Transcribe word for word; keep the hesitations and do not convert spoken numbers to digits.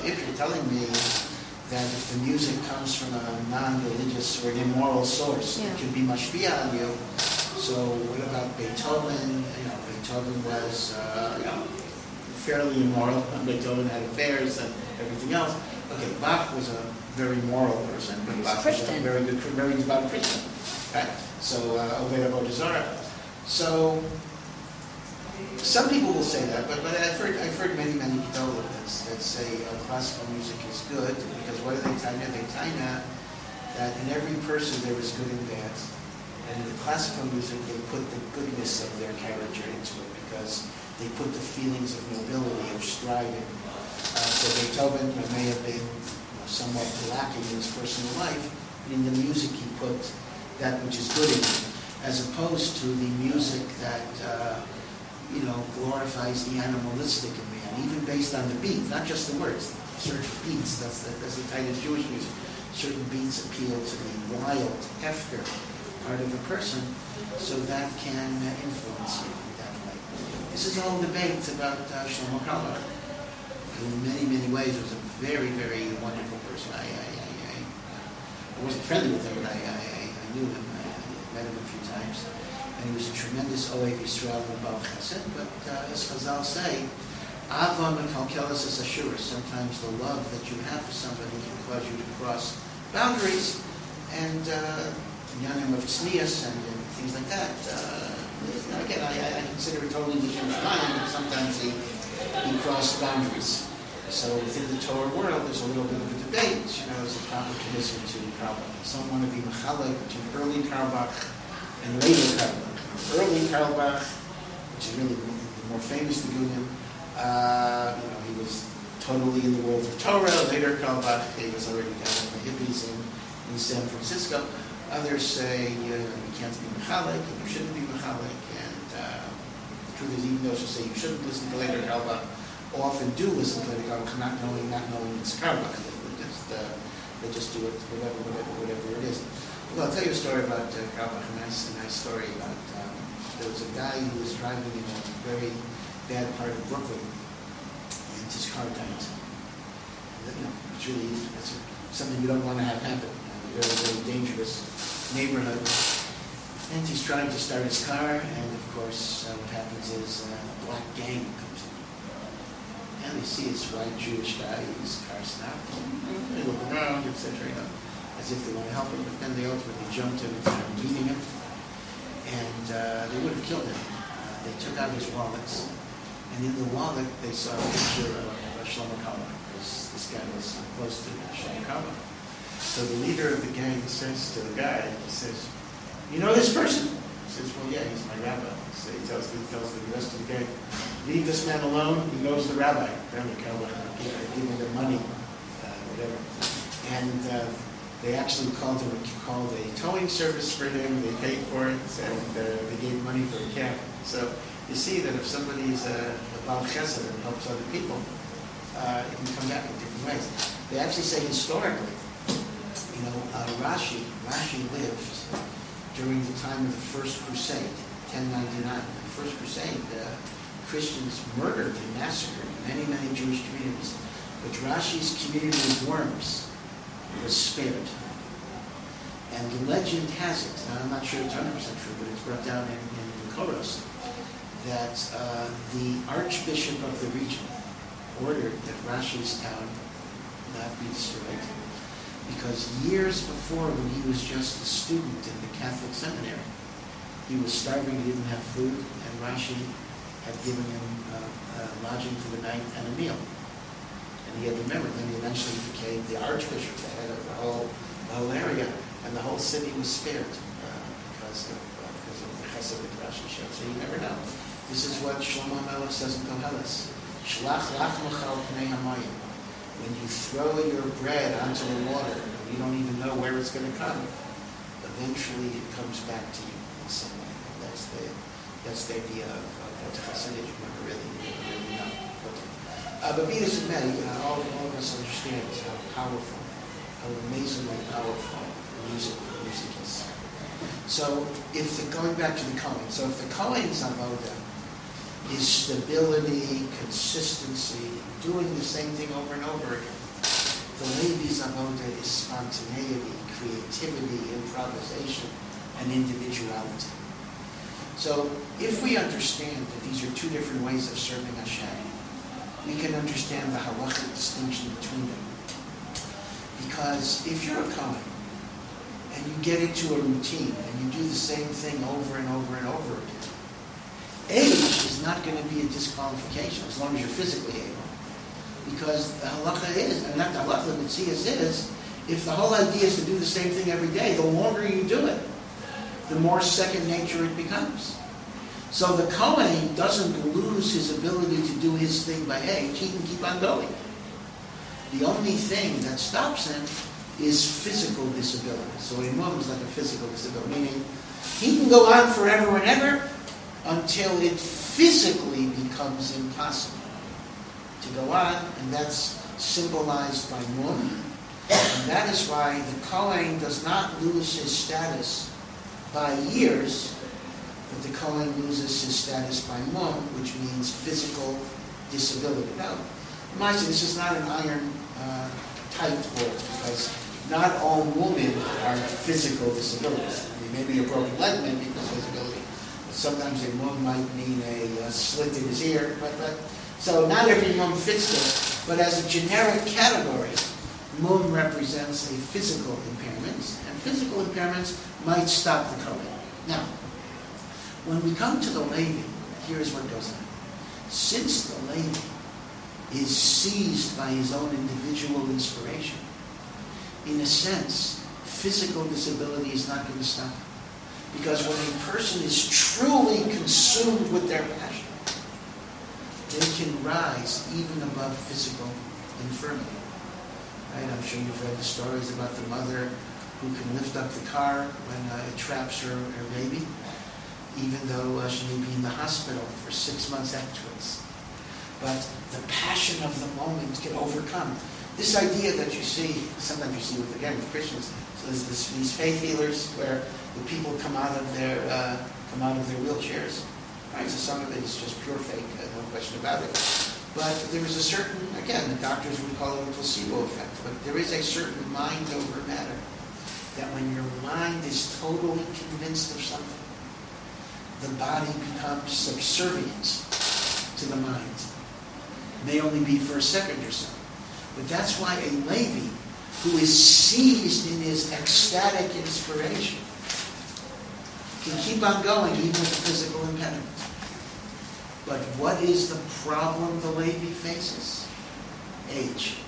if you're telling me that if the music comes from a non-religious or an immoral source, yeah. it can be mashpia on you. So what about Beethoven? You know, Beethoven was uh, you know, fairly immoral. Beethoven had affairs and everything else. Okay, Bach was a very moral person, but Bach Christian. was a very good, very devout Christian. Right? So uh, Oved Avodah Zarah. So some people will say that, but, but I've heard I've heard many many gedolim that, that say uh, classical music is good because what do they tell you? They tell you that in every person there is good and bad, and in the classical music they put the goodness of their character into it because they put the feelings of nobility, of striving. Uh, so Beethoven may have been you know, somewhat lacking in his personal life, but in the music he put that which is good in him, as opposed to the music that uh, you know glorifies the animalistic in man, even based on the beat, not just the words. Certain beats, that's the, that's the type of Jewish music. Certain beats appeal to the wild, hefker part of a person, so that can uh, influence you in that way. This is all debate about uh, Shlomo Carlebach. In many, many ways, was a very, very wonderful person. I, I, I, I, I wasn't friendly with him, but I, I, I knew him. I, I met him a few times. And he was a tremendous Ohev Yisrael and Baal Chesed. But uh, as Chazal say, Ava mekalkelas es ashuras. Sometimes the love that you have for somebody can cause you to cross boundaries. And yanim uh, of tznius and, and things like that. Uh, again, I, I consider it totally different mind, but sometimes he, he crossed boundaries. So within the Torah world, there's a little bit of a debate, you know, is it proper to listen to Carlebach? Some want to be mechalek between early Carlebach and later Carlebach. Early Carlebach, which is really the more famous Nigunim, uh, you know, he was totally in the world of Torah. Later Carlebach, he was already down with the hippies in, in San Francisco. Others say, you know, you can't be mechalek, and you shouldn't be mechalek, and uh, the truth is, even those who say you shouldn't listen to later Carlebach often do listen to later Carlebach, not knowing, not knowing it's Carlebach. They just, uh, they just do it, whatever, whatever, whatever it is. Well, I'll tell you a story about uh, Carlebach, a nice, a nice story about, um, there was a guy who was driving in a very bad part of Brooklyn, and his car died. And, you know, it's really, it's something you don't want to have happen. A very, very dangerous neighborhood. And he's trying to start his car, and of course, uh, what happens is uh, a black gang comes in. And they see this white Jewish guy, his car stopped. They look around, et cetera, you know, as if they want to help him, but then they ultimately jumped him and started beating him. And uh, they would have killed him. Uh, they took out his wallets, and in the wallet they saw a picture of uh, Shlomo Carlebach, because this guy was close to Shlomo Carlebach. So the leader of the gang says to the guy, he says, "You know this person?" He says, "Well, yeah, he's my rabbi." So he tells the, he tells the rest of the gang, "Leave this man alone. He knows the rabbi." Apparently, Carlebach giving them money, uh, whatever. And uh, they actually called him, called a towing service for him. They paid for it, and uh, they gave money for a cab. So you see that if somebody's a, a Baal Chesed and helps other people, uh, it can come back in different ways. They actually say historically, you know, uh, Rashi, Rashi lived during the time of the First Crusade, ten ninety-nine. The First Crusade, uh, Christians murdered and massacred many, many Jewish communities. But Rashi's community of Worms was spared. And the legend has it, and I'm not sure it's one hundred percent true, but it's brought down in, in the Koros, that uh, the Archbishop of the region ordered that Rashi's town not be destroyed, because years before, when he was just a student in the Catholic seminary, he was starving, he didn't have food, and Rashi had given him uh, uh, lodging for the night and a meal. And he had remembered, then he eventually became the Archbishop, the head of the whole, the whole area, and the whole city was spared uh, because, of, uh, because of the chesed that Rashi showed. So you never know. This is what Shlomo Melech says in Koheles. Shlach lach mechal pnei hamayim. When you throw your bread onto the water, and you don't even know where it's going to come, eventually it comes back to you in some way. And that's the that's the idea of, of what Chassidut, you never really, you never really know. Uh, but be this as it may, uh, all, all of us understand how powerful, how amazingly powerful music, music is. So, if the, going back to the Kohen, so if the Kohen's avoda is stability, consistency, doing the same thing over and over again, The Levi's avoda is spontaneity, creativity, improvisation, and individuality. So if we understand that these are two different ways of serving Hashem, we can understand the halachic distinction between them. Because if you're a Kohen, and you get into a routine, and you do the same thing over and over and over again, age is not going to be a disqualification as long as you're physically able. Because the halacha is, and not the halacha, the Metzias is, if the whole idea is to do the same thing every day, the longer you do it, the more second nature it becomes. So the Kohen doesn't lose his ability to do his thing by age. He can keep on going. The only thing that stops him is physical disability. So a mum is like a physical disability, meaning he can go on forever and ever until it physically becomes impossible to go on, and that's symbolized by mum. And that is why the Kohen does not lose his status by years, but the Kohen loses his status by mum, which means physical disability. Now, imagine this is not an iron uh, tight word, because not all women are physical disabilities. I mean, maybe a broken leg may be a disability. Sometimes a mum might mean a, a slit in his ear, but, but so not every mum fits this. But as a generic category, mum represents a physical impairment, and physical impairments might stop the Kohen. Now, when we come to the Levi, here's what goes on. Since the Levi is seized by his own individual inspiration, in a sense, physical disability is not going to stop. Because when a person is truly consumed with their passion, they can rise even above physical infirmity. Right? I'm sure you've read the stories about the mother who can lift up the car when uh, it traps her, her baby, even though uh, she may be in the hospital for six months afterwards. But the passion of the moment can overcome. This idea that you see, sometimes you see with, again, with Christians, so there's this, these faith healers where the people come out of their uh, come out of their wheelchairs. Right? So some of it is just pure fake, uh, no question about it. But there is a certain, again, the doctors would call it a placebo effect, but there is a certain mind over matter. That when your mind is totally convinced of something, the body becomes subservient to the mind. It may only be for a second or so. But that's why a Levi, who is seized in his ecstatic inspiration, can keep on going even with physical impediment. But what is the problem the Levi faces? Age.